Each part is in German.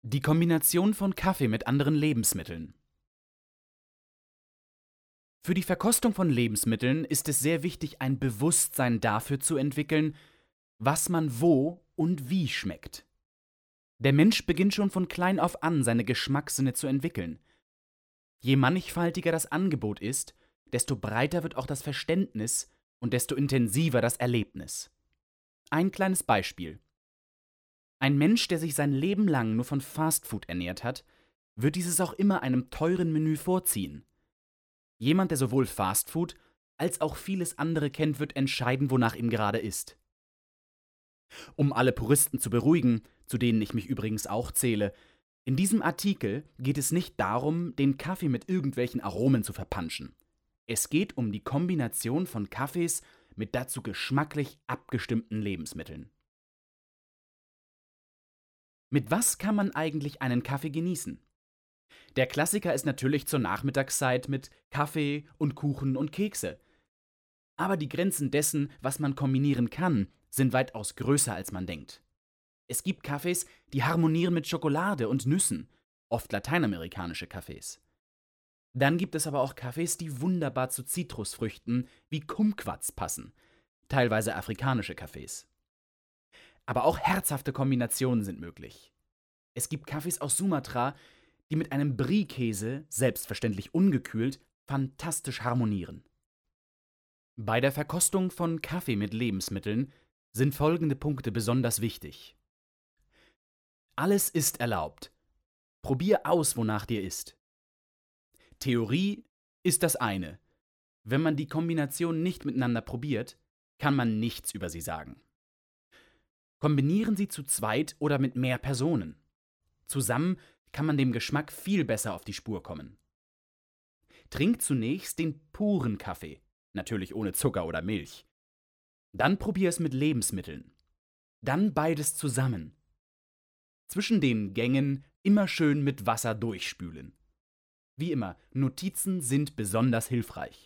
Die Kombination von Kaffee mit anderen Lebensmitteln. Für die Verkostung von Lebensmitteln ist es sehr wichtig, ein Bewusstsein dafür zu entwickeln, was man wo und wie schmeckt. Der Mensch beginnt schon von klein auf an, seine Geschmackssinne zu entwickeln. Je mannigfaltiger das Angebot ist, desto breiter wird auch das Verständnis und desto intensiver das Erlebnis. Ein kleines Beispiel. Ein Mensch, der sich sein Leben lang nur von Fastfood ernährt hat, wird dieses auch immer einem teuren Menü vorziehen. Jemand, der sowohl Fastfood als auch vieles andere kennt, wird entscheiden, wonach ihm gerade ist. Um alle Puristen zu beruhigen, zu denen ich mich übrigens auch zähle, in diesem Artikel geht es nicht darum, den Kaffee mit irgendwelchen Aromen zu verpanschen. Es geht um die Kombination von Kaffees mit dazu geschmacklich abgestimmten Lebensmitteln. Mit was kann man eigentlich einen Kaffee genießen? Der Klassiker ist natürlich zur Nachmittagszeit mit Kaffee und Kuchen und Kekse. Aber die Grenzen dessen, was man kombinieren kann, sind weitaus größer, als man denkt. Es gibt Kaffees, die harmonieren mit Schokolade und Nüssen, oft lateinamerikanische Kaffees. Dann gibt es aber auch Kaffees, die wunderbar zu Zitrusfrüchten wie Kumquats passen, teilweise afrikanische Kaffees. Aber auch herzhafte Kombinationen sind möglich. Es gibt Kaffees aus Sumatra, die mit einem Brie-Käse, selbstverständlich ungekühlt, fantastisch harmonieren. Bei der Verkostung von Kaffee mit Lebensmitteln sind folgende Punkte besonders wichtig. Alles ist erlaubt. Probier aus, wonach dir ist. Theorie ist das eine. Wenn man die Kombination nicht miteinander probiert, kann man nichts über sie sagen. Kombinieren Sie zu zweit oder mit mehr Personen. Zusammen kann man dem Geschmack viel besser auf die Spur kommen. Trink zunächst den puren Kaffee, natürlich ohne Zucker oder Milch. Dann probier es mit Lebensmitteln. Dann beides zusammen. Zwischen den Gängen immer schön mit Wasser durchspülen. Wie immer, Notizen sind besonders hilfreich.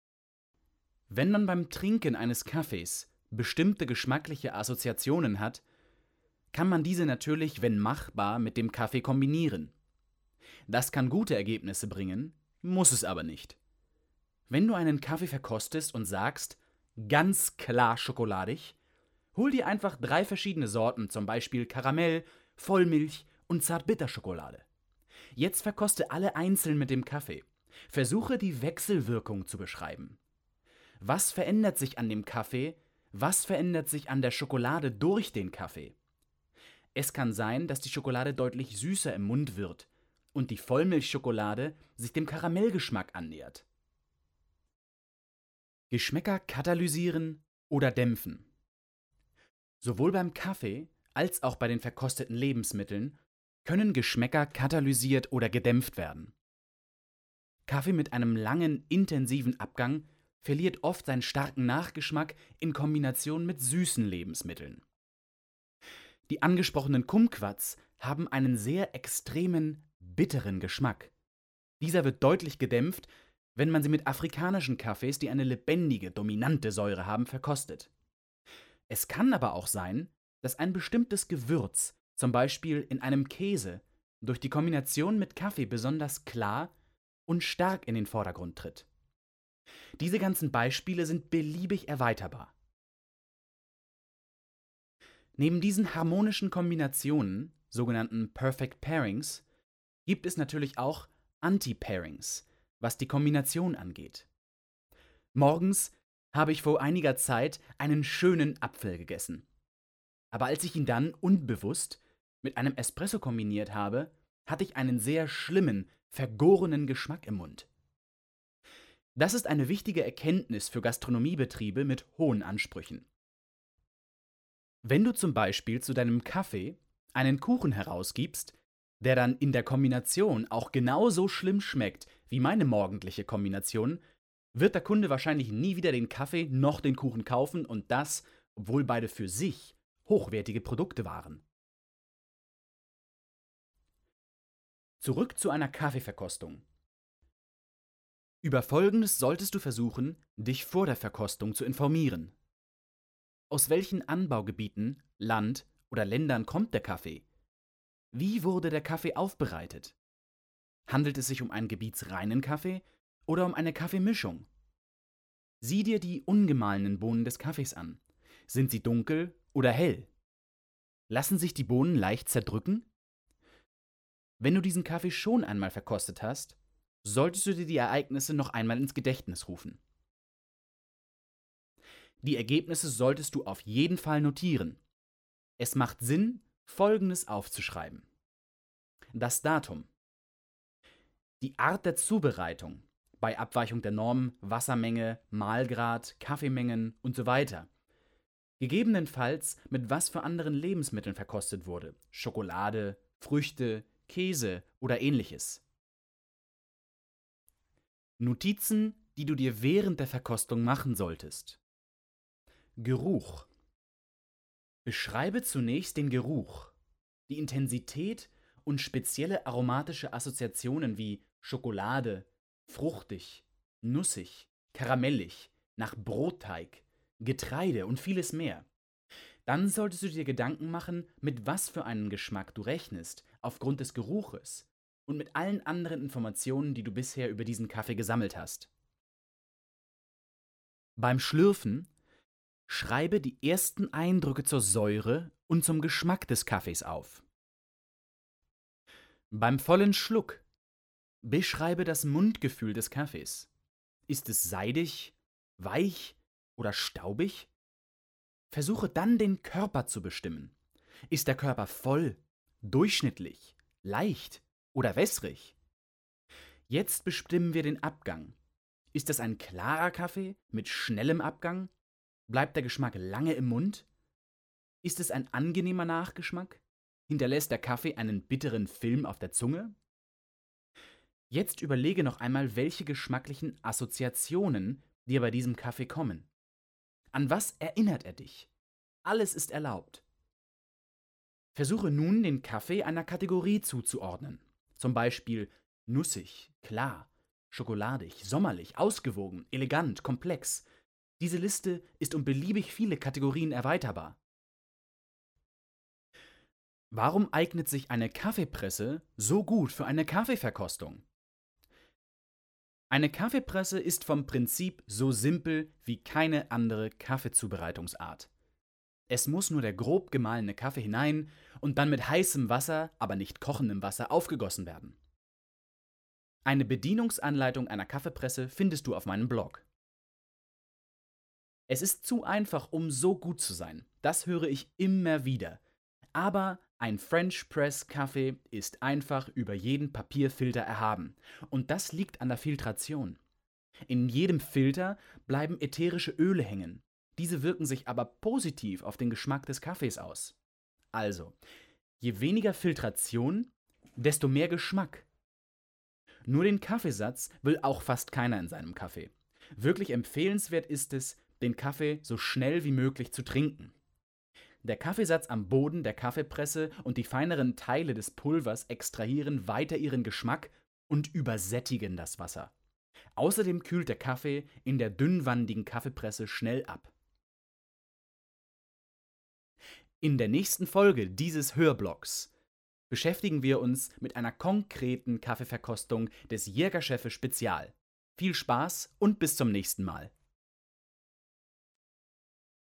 Wenn man beim Trinken eines Kaffees bestimmte geschmackliche Assoziationen hat, kann man diese natürlich, wenn machbar, mit dem Kaffee kombinieren. Das kann gute Ergebnisse bringen, muss es aber nicht. Wenn du einen Kaffee verkostest und sagst, ganz klar schokoladig, hol dir einfach 3 verschiedene Sorten, zum Beispiel Karamell, Vollmilch und Zartbitterschokolade. Jetzt verkoste alle einzeln mit dem Kaffee. Versuche die Wechselwirkung zu beschreiben. Was verändert sich an dem Kaffee? Was verändert sich an der Schokolade durch den Kaffee? Es kann sein, dass die Schokolade deutlich süßer im Mund wird und die Vollmilchschokolade sich dem Karamellgeschmack annähert. Geschmäcker katalysieren oder dämpfen. Sowohl beim Kaffee als auch bei den verkosteten Lebensmitteln können Geschmäcker katalysiert oder gedämpft werden. Kaffee mit einem langen, intensiven Abgang verliert oft seinen starken Nachgeschmack in Kombination mit süßen Lebensmitteln. Die angesprochenen Kumquats haben einen sehr extremen, bitteren Geschmack. Dieser wird deutlich gedämpft, wenn man sie mit afrikanischen Kaffees, die eine lebendige, dominante Säure haben, verkostet. Es kann aber auch sein, dass ein bestimmtes Gewürz, zum Beispiel in einem Käse, durch die Kombination mit Kaffee besonders klar und stark in den Vordergrund tritt. Diese ganzen Beispiele sind beliebig erweiterbar. Neben diesen harmonischen Kombinationen, sogenannten Perfect Pairings, gibt es natürlich auch Anti-Pairings, was die Kombination angeht. Morgens habe ich vor einiger Zeit einen schönen Apfel gegessen. Aber als ich ihn dann unbewusst mit einem Espresso kombiniert habe, hatte ich einen sehr schlimmen, vergorenen Geschmack im Mund. Das ist eine wichtige Erkenntnis für Gastronomiebetriebe mit hohen Ansprüchen. Wenn du zum Beispiel zu deinem Kaffee einen Kuchen herausgibst, der dann in der Kombination auch genauso schlimm schmeckt wie meine morgendliche Kombination, wird der Kunde wahrscheinlich nie wieder den Kaffee noch den Kuchen kaufen und das, obwohl beide für sich hochwertige Produkte waren. Zurück zu einer Kaffeeverkostung. Über Folgendes solltest du versuchen, dich vor der Verkostung zu informieren. Aus welchen Anbaugebieten, Land oder Ländern kommt der Kaffee? Wie wurde der Kaffee aufbereitet? Handelt es sich um einen gebietsreinen Kaffee oder um eine Kaffeemischung? Sieh dir die ungemahlenen Bohnen des Kaffees an. Sind sie dunkel oder hell? Lassen sich die Bohnen leicht zerdrücken? Wenn du diesen Kaffee schon einmal verkostet hast, solltest du dir die Ereignisse noch einmal ins Gedächtnis rufen. Die Ergebnisse solltest du auf jeden Fall notieren. Es macht Sinn, Folgendes aufzuschreiben: Das Datum, die Art der Zubereitung, bei Abweichung der Norm, Wassermenge, Mahlgrad, Kaffeemengen und so weiter. Gegebenenfalls mit was für anderen Lebensmitteln verkostet wurde: Schokolade, Früchte, Käse oder ähnliches. Notizen, die du dir während der Verkostung machen solltest. Geruch. Beschreibe zunächst den Geruch, die Intensität und spezielle aromatische Assoziationen wie Schokolade, fruchtig, nussig, karamellig, nach Brotteig, Getreide und vieles mehr. Dann solltest du dir Gedanken machen, mit was für einen Geschmack du rechnest, aufgrund des Geruches und mit allen anderen Informationen, die du bisher über diesen Kaffee gesammelt hast. Beim Schlürfen schreibe die ersten Eindrücke zur Säure und zum Geschmack des Kaffees auf. Beim vollen Schluck beschreibe das Mundgefühl des Kaffees. Ist es seidig, weich oder staubig? Versuche dann den Körper zu bestimmen. Ist der Körper voll, durchschnittlich, leicht oder wässrig? Jetzt bestimmen wir den Abgang. Ist es ein klarer Kaffee mit schnellem Abgang? Bleibt der Geschmack lange im Mund? Ist es ein angenehmer Nachgeschmack? Hinterlässt der Kaffee einen bitteren Film auf der Zunge? Jetzt überlege noch einmal, welche geschmacklichen Assoziationen dir bei diesem Kaffee kommen. An was erinnert er dich? Alles ist erlaubt. Versuche nun, den Kaffee einer Kategorie zuzuordnen. Zum Beispiel nussig, klar, schokoladig, sommerlich, ausgewogen, elegant, komplex. Diese Liste ist um beliebig viele Kategorien erweiterbar. Warum eignet sich eine Kaffeepresse so gut für eine Kaffeeverkostung? Eine Kaffeepresse ist vom Prinzip so simpel wie keine andere Kaffeezubereitungsart. Es muss nur der grob gemahlene Kaffee hinein und dann mit heißem Wasser, aber nicht kochendem Wasser, aufgegossen werden. Eine Bedienungsanleitung einer Kaffeepresse findest du auf meinem Blog. Es ist zu einfach, um so gut zu sein. Das höre ich immer wieder. Aber ein French Press Kaffee ist einfach über jeden Papierfilter erhaben. Und das liegt an der Filtration. In jedem Filter bleiben ätherische Öle hängen. Diese wirken sich aber positiv auf den Geschmack des Kaffees aus. Also, je weniger Filtration, desto mehr Geschmack. Nur den Kaffeesatz will auch fast keiner in seinem Kaffee. Wirklich empfehlenswert ist es, den Kaffee so schnell wie möglich zu trinken. Der Kaffeesatz am Boden der Kaffeepresse und die feineren Teile des Pulvers extrahieren weiter ihren Geschmack und übersättigen das Wasser. Außerdem kühlt der Kaffee in der dünnwandigen Kaffeepresse schnell ab. In der nächsten Folge dieses Hörblogs beschäftigen wir uns mit einer konkreten Kaffeeverkostung des Jägerchefe Spezial. Viel Spaß und bis zum nächsten Mal.